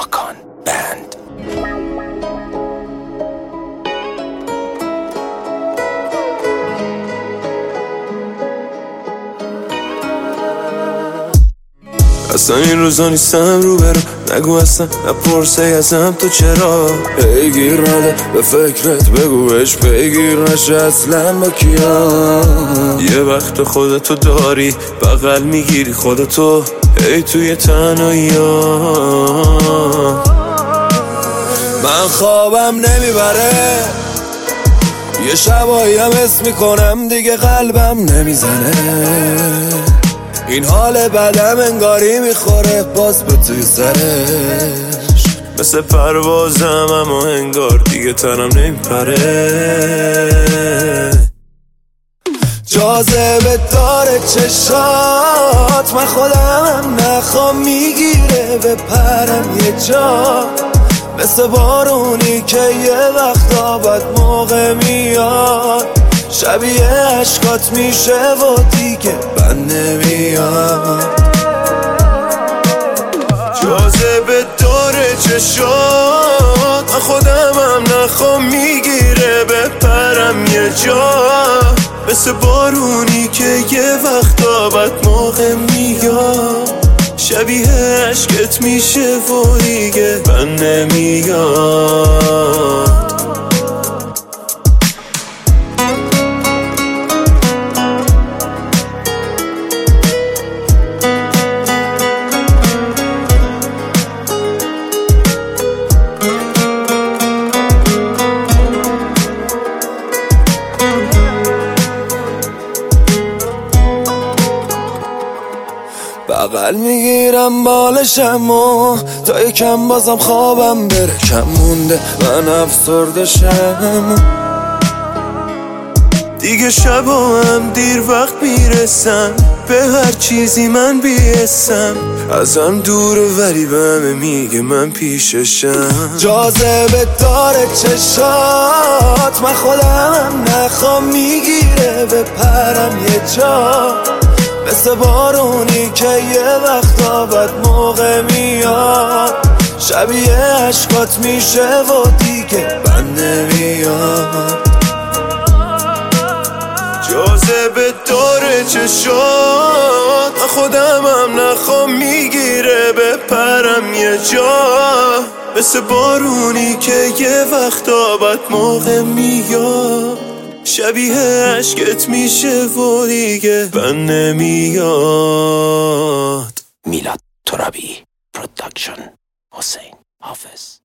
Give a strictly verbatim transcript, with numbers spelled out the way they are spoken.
ماکان بند. اصلا این روزا نیستم رو برم، نگو اصلا نپرسه ازم تو چرا پیگیر نده به فکرت، بگو بهش پیگیر نشه اصلا با کیا. یه وقت خودتو داری بغل میگیری خودتو ای توی تنهایی ها. من خوابم نمیبره، یه شبایی هم حس میکنم دیگه قلبم نمیزنه. این حال بدم انگاری میخوره باز به توی سرش، مثل پروازم اما انگار دیگه تنم نمیپره. جاذبه داره چشات، من خودم نخوام میگیره به پرم یه جا، مثل بارونی که یه وقتا بد موقع میاد، شبیه عشقات میشه و دیگه بند نمیاد. جاذبه داره چشات، من خودمم نخوام میگیره به پرم یه جا، مثل بارونی که یه وقتا بد موقع میاد، شبیه عشقت میشه و دیگه بند نمیاد. بغل میگیرم بالشم و تا یکم بازم خوابم بره کم مونده، من افسردشم دیگه. شبا هم دیر وقت میرسم به هر چیزی من بیستم، ازم دوره ولی به همه میگه من پیششم. جاذبه داره چشات، من خودم نخوام میگیره به پرم یه جا، مثل بارونی که یه وقتا بد موقع میاد، شبیه عشقات میشه و دیگه بند نمیاد. جاذبه داره چشات، من خودمم نخوام میگیره به پرم یه جا، مثل بارونی که یه وقتا بد موقع میاد، شبیه عشقت میشه و دیگه بند نمیاد. میلاد ترابی پروداکشن، حسین حافظ.